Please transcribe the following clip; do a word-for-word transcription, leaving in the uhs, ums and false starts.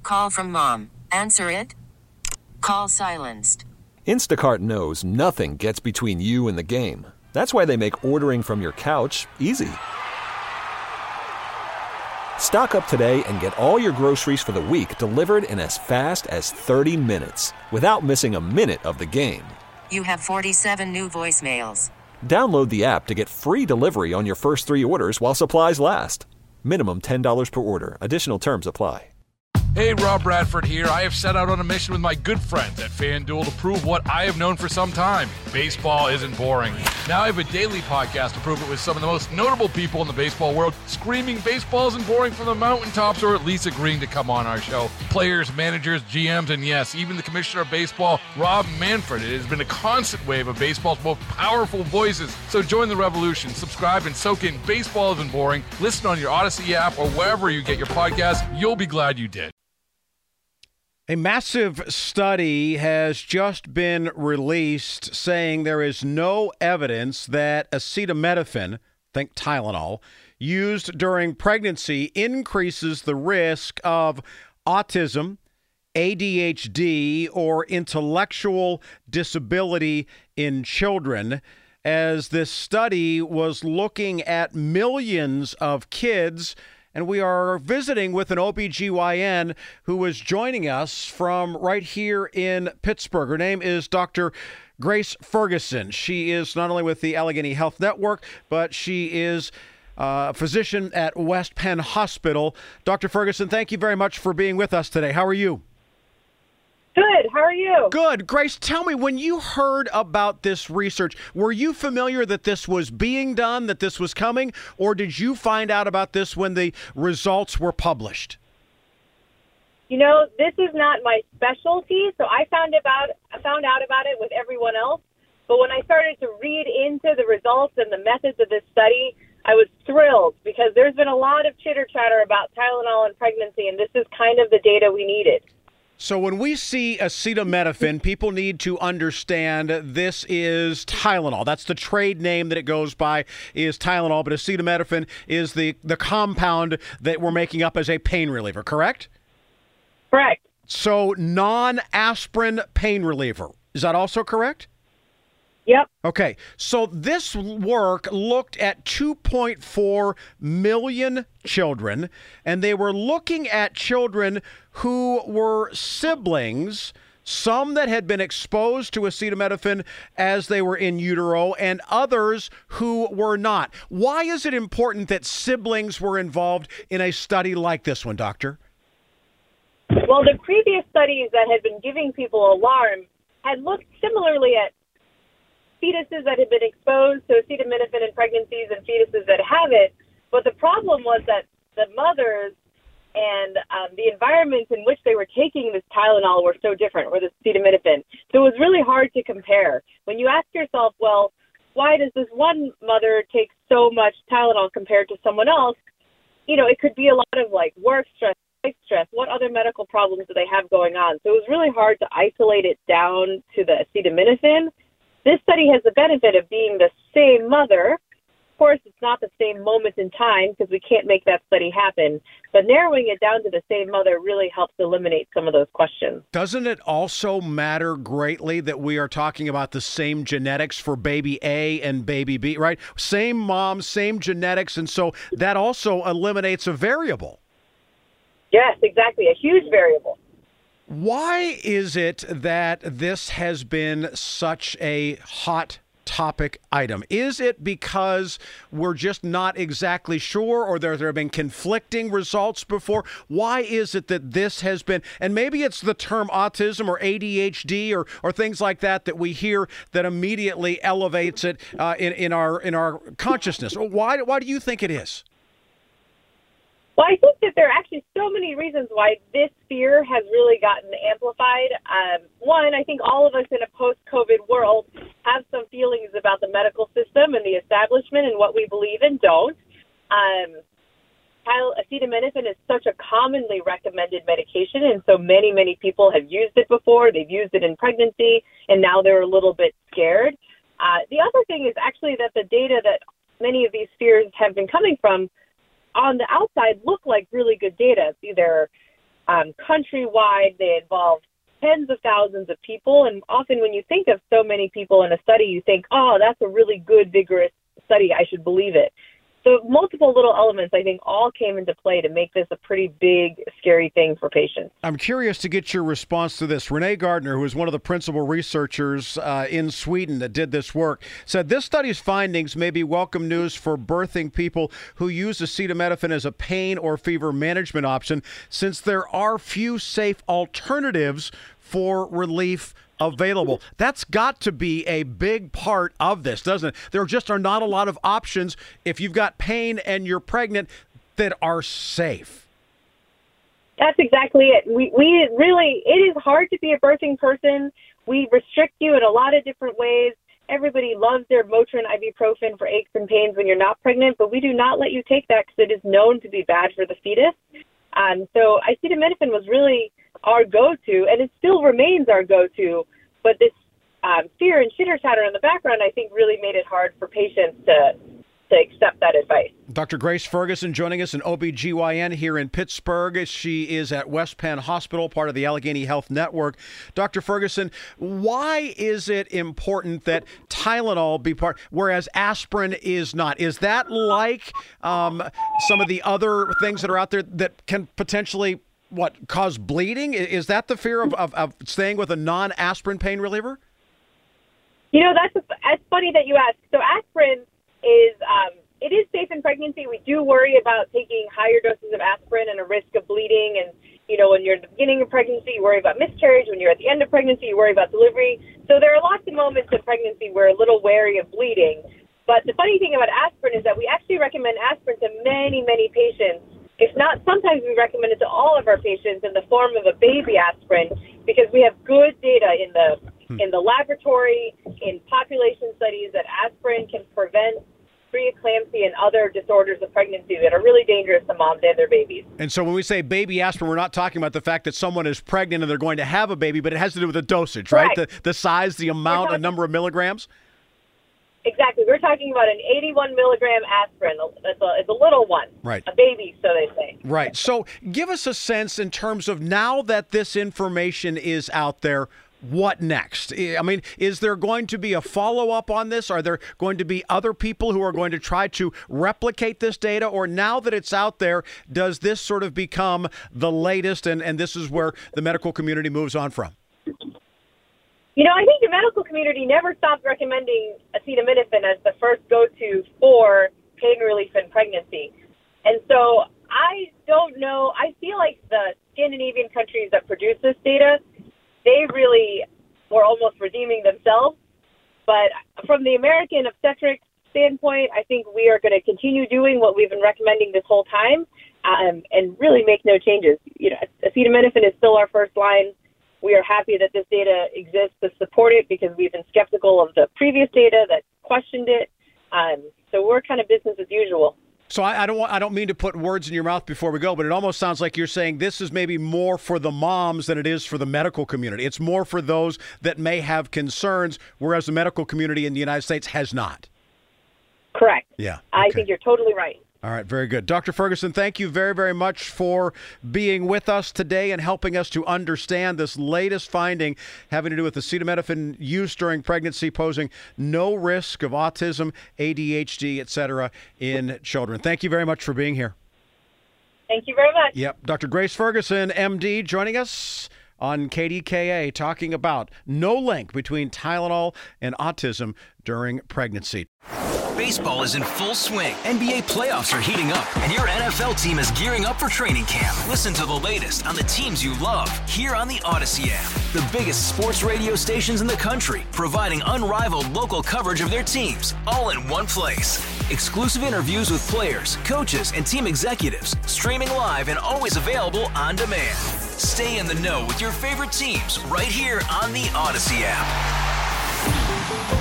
Call from mom. Answer it. Call silenced. Instacart knows nothing gets between you and the game. That's why they make ordering from your couch easy. Stock up today and get all your groceries for the week delivered in as fast as thirty minutes without missing a minute of the game. You have forty-seven new voicemails. Download the app to get free delivery on your first three orders while supplies last. Minimum ten dollars per order. Additional terms apply. Hey, Rob Bradford here. I have set out on a mission with my good friends at FanDuel to prove what I have known for some time. Baseball isn't boring. Now I have a daily podcast to prove it with some of the most notable people in the baseball world, screaming baseball isn't boring from the mountaintops, or at least agreeing to come on our show. Players, managers, G Ms, and yes, even the commissioner of baseball, Rob Manfred. It has been a constant wave of baseball's most powerful voices. So join the revolution. Subscribe and soak in Baseball Isn't Boring. Listen on your Odyssey app or wherever you get your podcasts. You'll be glad you did. A massive study has just been released saying there is no evidence that acetaminophen, think Tylenol, used during pregnancy increases the risk of autism, A D H D, or intellectual disability in children, as this study was looking at millions of kids. And we are visiting with an O B G Y N who is joining us from right here in Pittsburgh. Her name is Doctor Grace Ferguson. She is not only with the Allegheny Health Network, but she is a physician at West Penn Hospital. Doctor Ferguson, thank you very much for being with us today. How are you? Good. How are you? Good. Grace, tell me, when you heard about this research, were you familiar that this was being done, that this was coming, or did you find out about this when the results were published? You know, this is not my specialty, so I found about I found out about it with everyone else. But when I started to read into the results and the methods of this study, I was thrilled because there's been a lot of chitter-chatter about Tylenol and pregnancy, and this is kind of the data we needed. So when we see acetaminophen, people need to understand this is Tylenol. That's the trade name that it goes by, is Tylenol, but acetaminophen is the, the compound that we're making up as a pain reliever, correct? Correct. So non-aspirin pain reliever. Is that also correct? Yep. Okay, so this work looked at two point four million children, and they were looking at children who were siblings, some that had been exposed to acetaminophen as they were in utero, and others who were not. Why is it important that siblings were involved in a study like this one, Doctor? Well, the previous studies that had been giving people alarm had looked similarly at fetuses that had been exposed to acetaminophen in pregnancies and fetuses that haven't. But the problem was that the mothers and um, the environments in which they were taking this Tylenol were so different, or this acetaminophen. So it was really hard to compare. When you ask yourself, well, why does this one mother take so much Tylenol compared to someone else? You know, it could be a lot of like work stress, life stress. What other medical problems do they have going on? So it was really hard to isolate it down to the acetaminophen. This study has the benefit of being the same mother. Of course, it's not the same moment in time because we can't make that study happen. But narrowing it down to the same mother really helps eliminate some of those questions. Doesn't it also matter greatly that we are talking about the same genetics for baby A and baby B, right? Same mom, same genetics, and so that also eliminates a variable. Yes, exactly. A huge variable. Why is it that this has been such a hot topic item? Is it because we're just not exactly sure, or there, there have been conflicting results before? Why is it that this has been, and maybe it's the term autism or A D H D or or things like that that we hear that immediately elevates it uh, in, in our in our consciousness? Why, why do you think it is? Well, I think that there are actually so many reasons why this fear has really gotten amplified. Um, one, I think all of us in a post-COVID world have some feelings about the medical system and the establishment and what we believe and don't. Um, acetaminophen is such a commonly recommended medication, and so many, many people have used it before. They've used it in pregnancy, and now they're a little bit scared. Uh, the other thing is actually that the data that many of these fears have been coming from on the outside look like really good data. It's either um, countrywide. They involve tens of thousands of people. And often when you think of so many people in a study, you think, oh, that's a really good, vigorous study. I should believe it. So multiple little elements, I think, all came into play to make this a pretty big, scary thing for patients. I'm curious to get your response to this. Renee Gardner, who is one of the principal researchers uh, in Sweden that did this work, said this study's findings may be welcome news for birthing people who use acetaminophen as a pain or fever management option, since there are few safe alternatives for relief available. That's got to be a big part of this, doesn't it? There just are not a lot of options if you've got pain and you're pregnant that are safe. That's exactly it. We we really, it is hard to be a birthing person. We restrict you in a lot of different ways. Everybody loves their Motrin ibuprofen for aches and pains when you're not pregnant, but we do not let you take that because it is known to be bad for the fetus. Um, so acetaminophen was really our go-to, and it still remains our go-to, but this um, fear and chitter chatter in the background, I think, really made it hard for patients to to accept that advice. Doctor Grace Ferguson joining us, an O B G Y N here in Pittsburgh. She is at West Penn Hospital, part of the Allegheny Health Network. Doctor Ferguson, why is it important that Tylenol be part, whereas aspirin is not? Is that like um, some of the other things that are out there that can potentially, what, cause bleeding? Is that the fear of, of, of staying with a non-aspirin pain reliever? You know, that's, that's funny that you ask. So aspirin is um, it is safe in pregnancy. We do worry about taking higher doses of aspirin and a risk of bleeding. And, you know, when you're at the beginning of pregnancy, you worry about miscarriage. When you're at the end of pregnancy, you worry about delivery. So there are lots of moments in pregnancy where we're a little wary of bleeding. But the funny thing about aspirin is that we actually recommend aspirin to many, many patients. If not, sometimes we recommend it to all of our patients in the form of a baby aspirin because we have good data in the in the laboratory, in population studies, that aspirin can prevent preeclampsia and other disorders of pregnancy that are really dangerous to moms and their babies. And so when we say baby aspirin, we're not talking about the fact that someone is pregnant and they're going to have a baby, but it has to do with the dosage, right? The, the size, the amount, talking, a number of milligrams? Exactly. We're talking about an eighty-one milligram aspirin. It's a, it's a little one. Right. A baby, so they say. Right. So give us a sense in terms of now that this information is out there, what next? I mean, is there going to be a follow-up on this? Are there going to be other people who are going to try to replicate this data? Or now that it's out there, does this sort of become the latest and, and this is where the medical community moves on from? You know, I think the medical community never stopped recommending acetaminophen as the first go-to for pain relief in pregnancy. And so I don't know. I feel like the Scandinavian countries that produce this data, they really were almost redeeming themselves. But from the American obstetric standpoint, I think we are going to continue doing what we've been recommending this whole time um, and really make no changes. You know, acetaminophen is still our first line. We are happy that this data exists to support it because we've been skeptical of the previous data that questioned it. Um, so we're kind of business as usual. So I, I don't want, I don't mean to put words in your mouth before we go, but it almost sounds like you're saying this is maybe more for the moms than it is for the medical community. It's more for those that may have concerns, whereas the medical community in the United States has not. Correct. Yeah. Okay. I think you're totally right. All right, very good. Doctor Ferguson, thank you very, very much for being with us today and helping us to understand this latest finding having to do with acetaminophen use during pregnancy posing no risk of autism, A D H D, et cetera in children. Thank you very much for being here. Thank you very much. Yep. Doctor Grace Ferguson, M D, joining us on K D K A, talking about no link between Tylenol and autism during pregnancy. Baseball is in full swing. N B A playoffs are heating up, and your N F L team is gearing up for training camp. Listen to the latest on the teams you love here on the Odyssey app. The biggest sports radio stations in the country, providing unrivaled local coverage of their teams, all in one place. Exclusive interviews with players, coaches, and team executives, streaming live and always available on demand. Stay in the know with your favorite teams right here on the Odyssey app.